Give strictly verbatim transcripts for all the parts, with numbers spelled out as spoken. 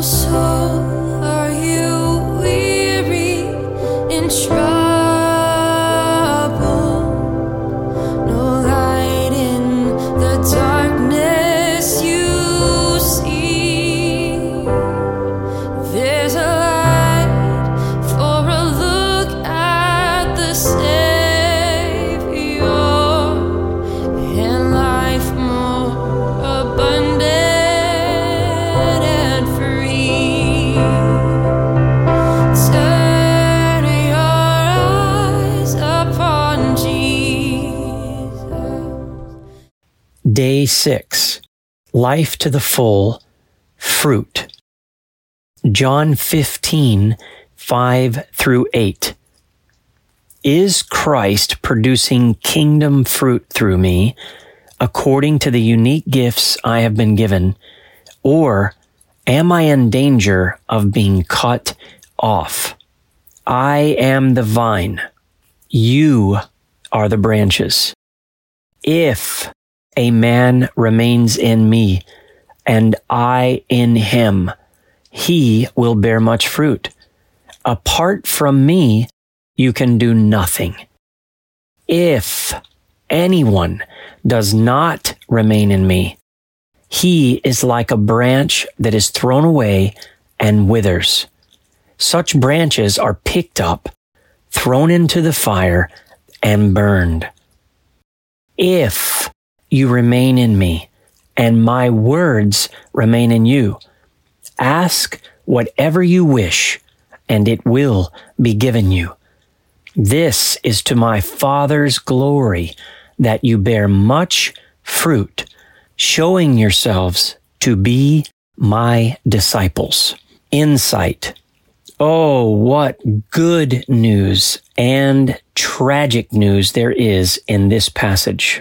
soul, are you weary in trouble? No light in the darkness you see. There's a light for a look at the Savior, and life more abundant and free. Turn your eyes upon Jesus. Day six. Life to the full. Fruit. John fifteen, five through eight. Is Christ producing kingdom fruit through me, according to the unique gifts I have been given, or am I in danger of being cut off? I am the vine. You are the branches. If a man remains in me, and I in him, he will bear much fruit. Apart from me, you can do nothing. If anyone does not remain in me, he is like a branch that is thrown away and withers. Such branches are picked up, thrown into the fire, and burned. If you remain in me, and my words remain in you, ask whatever you wish, and it will be given you. This is to my Father's glory, that you bear much fruit, showing yourselves to be my disciples. Insight. Oh, what good news and tragic news there is in this passage.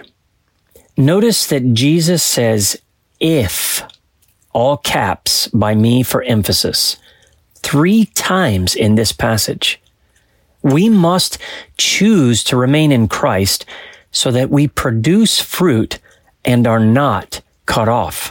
Notice that Jesus says, if, all caps by me for emphasis, three times in this passage. We must choose to remain in Christ so that we produce fruit and are not cut off.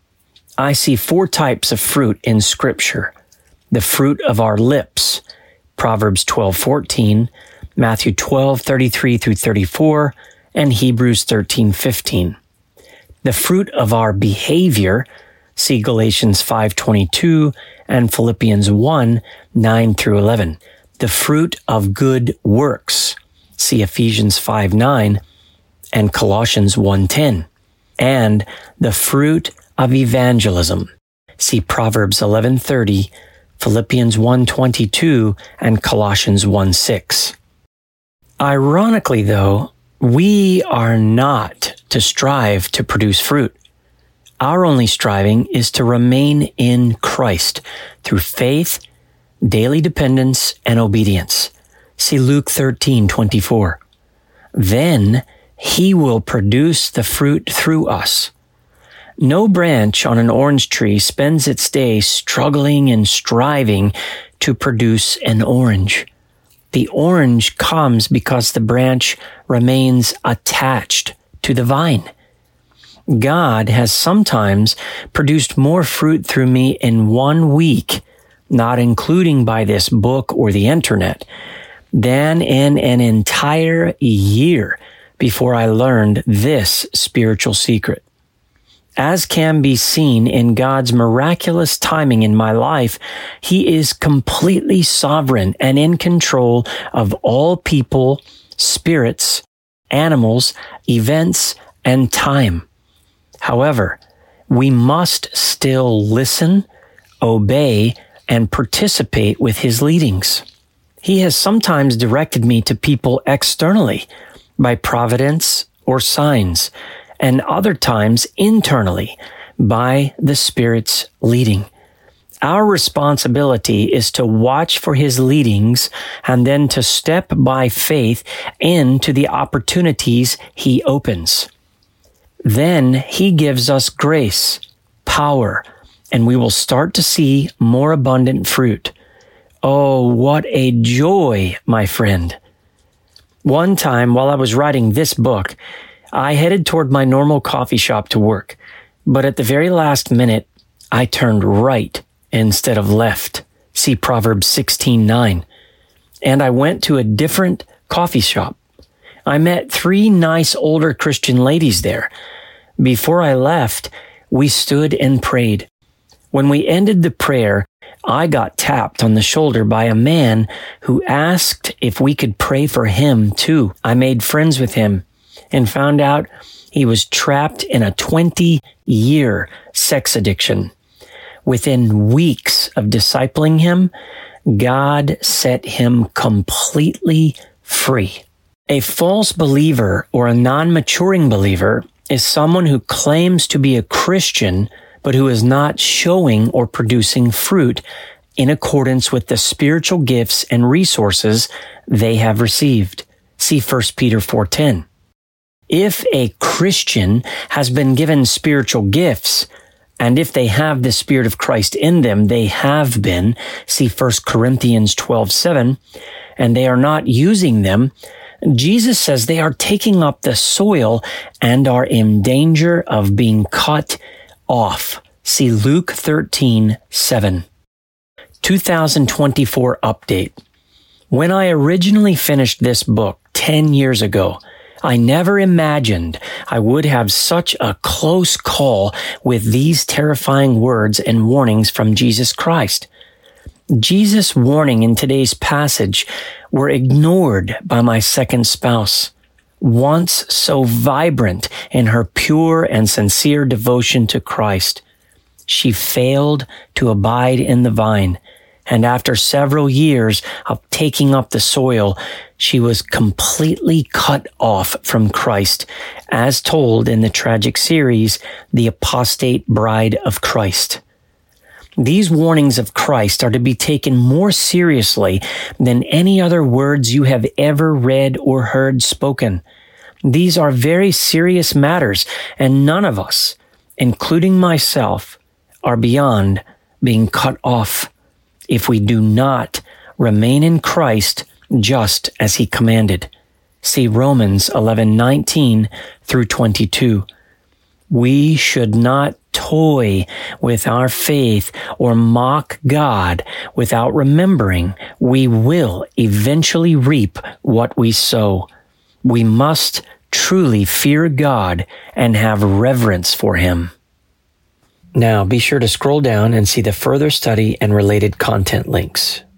I see four types of fruit in Scripture. The fruit of our lips, Proverbs twelve fourteen, Matthew twelve thirty-three through thirty-four, and Hebrews thirteen fifteen. The fruit of our behavior, see Galatians five twenty-two and Philippians one nine through eleven. The fruit of good works, see Ephesians five nine and Colossians one ten. And the fruit of evangelism, see Proverbs eleven thirty, Philippians one twenty-two, and Colossians one six. Ironically, though, we are not to strive to produce fruit. Our only striving is to remain in Christ through faith, daily dependence, and obedience. See Luke thirteen twenty-four. Then he will produce the fruit through us. No branch on an orange tree spends its day struggling and striving to produce an orange. The orange comes because the branch remains attached to the vine. God has sometimes produced more fruit through me in one week, not including by this book or the internet, than in an entire year before I learned this spiritual secret. As can be seen in God's miraculous timing in my life, He is completely sovereign and in control of all people, spirits, animals, events, and time. However, we must still listen, obey, and participate with His leadings. He has sometimes directed me to people externally by providence or signs, and other times internally by the Spirit's leading. Our responsibility is to watch for His leadings and then to step by faith into the opportunities He opens. Then He gives us grace, power, and we will start to see more abundant fruit. Oh, what a joy, my friend. One time while I was writing this book, I headed toward my normal coffee shop to work, but at the very last minute, I turned right instead of left. See Proverbs sixteen nine. And I went to a different coffee shop. I met three nice older Christian ladies there. Before I left, we stood and prayed. When we ended the prayer, I got tapped on the shoulder by a man who asked if we could pray for him too. I made friends with him and found out he was trapped in a twenty-year sex addiction. Within weeks of discipling him, God set him completely free. A false believer or a non-maturing believer is someone who claims to be a Christian but who is not showing or producing fruit in accordance with the spiritual gifts and resources they have received. See First Peter four ten. If a Christian has been given spiritual gifts, and if they have the Spirit of Christ in them, they have been, see First Corinthians twelve seven, and they are not using them, Jesus says they are taking up the soil and are in danger of being cut off. See Luke thirteen seven. two thousand twenty-four update. When I originally finished this book ten years ago, I never imagined I would have such a close call with these terrifying words and warnings from Jesus Christ. Jesus' warning in today's passage were ignored by my second spouse, once so vibrant in her pure and sincere devotion to Christ. She failed to abide in the vine, and after several years of taking up the soil, she was completely cut off from Christ, as told in the tragic series, The Apostate Bride of Christ. These warnings of Christ are to be taken more seriously than any other words you have ever read or heard spoken. These are very serious matters, and none of us, including myself, are beyond being cut off if we do not remain in Christ just as he commanded. See Romans eleven nineteen through twenty-two. We should not toy with our faith or mock God without remembering we will eventually reap what we sow. We must truly fear God and have reverence for him. Now be sure to scroll down and see the further study and related content links.